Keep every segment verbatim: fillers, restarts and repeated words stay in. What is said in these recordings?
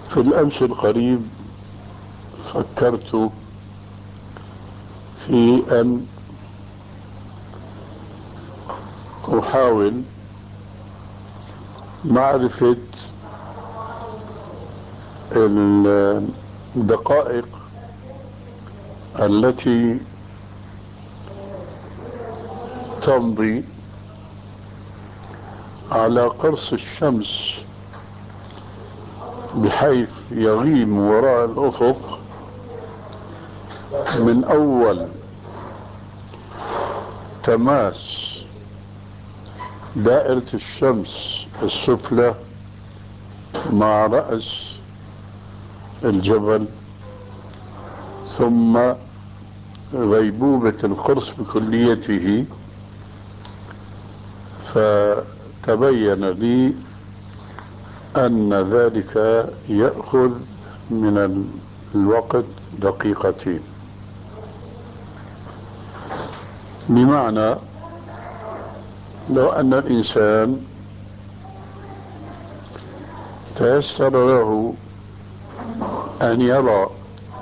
في الأمس القريب فكرت في أن أحاول معرفة الدقائق التي تمضي على قرص الشمس بحيث يغيب وراء الأفق من أول تماس دائرة الشمس السفلى مع رأس الجبل، ثم غيبوبة القرص بكليته. فتبين لي أن ذلك يأخذ من الوقت دقيقتين، بمعنى لو أن الإنسان تيسر له أن يرى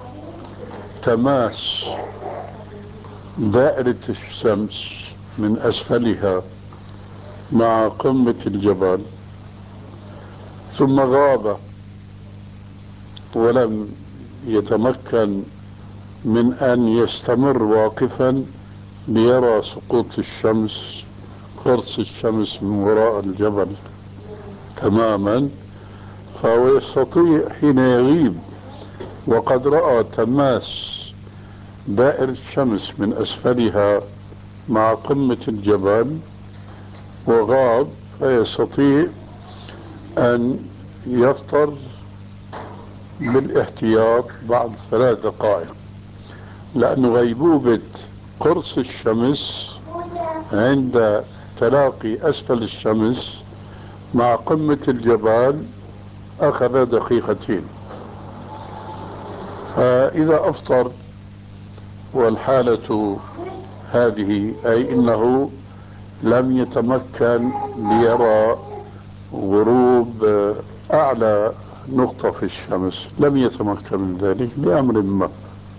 تماس دائرة الشمس من أسفلها مع قمة الجبل، ثم غاب ولم يتمكن من أن يستمر واقفا ليرى سقوط الشمس، قرص الشمس من وراء الجبل تماما، فهو يستطيع حين يغيب وقد رأى تماس دائرة الشمس من أسفلها مع قمة الجبل وغاب، فيستطيع أن يفطر بالاحتياط بعد ثلاث دقائق، لأن غيبوبة قرص الشمس عند تلاقي أسفل الشمس مع قمة الجبال أخذ دقيقتين. فإذا أفطر والحالة هذه، أي إنه لم يتمكن ليرى غروب أعلى نقطة في الشمس، لم يتمكن من ذلك لأمر ما،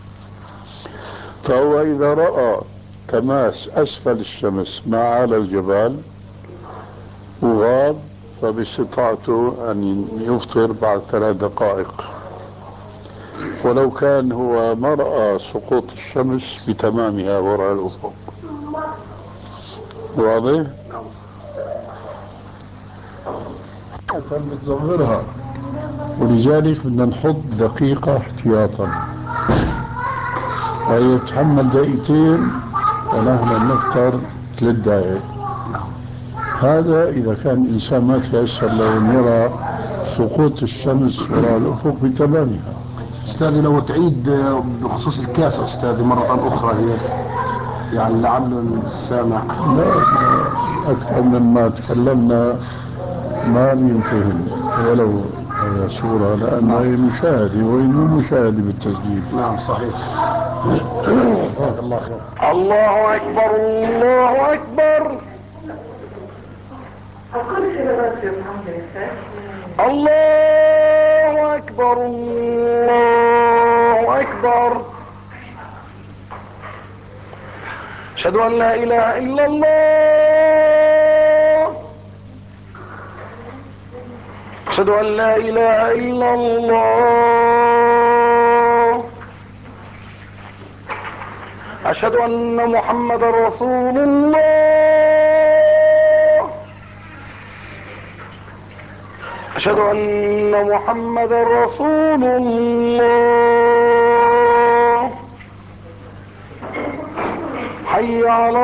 فهو إذا رأى تماس أسفل الشمس مع أعلى الجبال وغاب، فباستطاعته أن يفطر بعد ثلاث دقائق، ولو كان هو ما رأى سقوط الشمس بتمامها وراء الأفق. واضح؟ فبتظهرها، ولذلك بدنا نحط دقيقة احتياطا، أي يتحمل دقيقتين ونحن نفطر ثلاث دقائق. هذا إذا كان الإنسان ما تيسر له أن يرى سقوط الشمس وراء الأفق بتمامها. أستاذي لو تعيد بخصوص الكاسة أستاذي مرة أخرى، هي يعني لعل السامع لا، أكثر مما تكلمنا ما بينفهم ولو صورة، لأنه مشاهدة ومو مشاهدة بالتسجيل. نعم صحيح. جزاك الله خير. الله أكبر الله أكبر. الله أكبر الله أكبر. أشهد أن لا إله إلا الله. أشهد أن لا إله إلا الله. أشهد أن محمد رسول الله. أشهد أن محمد رسول الله. حي على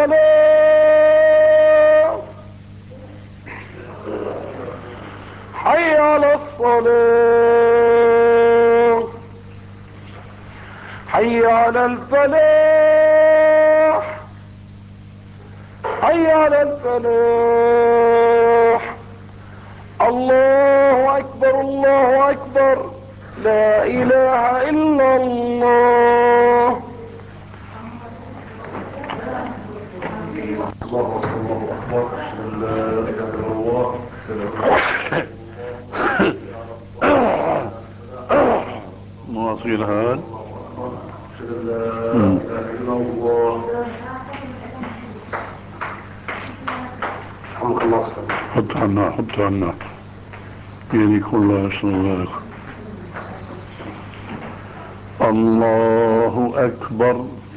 الصلاة. حي على الصلاة. حي على الفلاح. حي على الفلاح. الله أكبر الله أكبر. لا إله إلا الله. الله أكبر. لا إله إلا الله. أصير هاد لا اله الا الله. رحمك الله أستاذ. حط عنا حط عنا يديك الله يصل الله الله أكبر.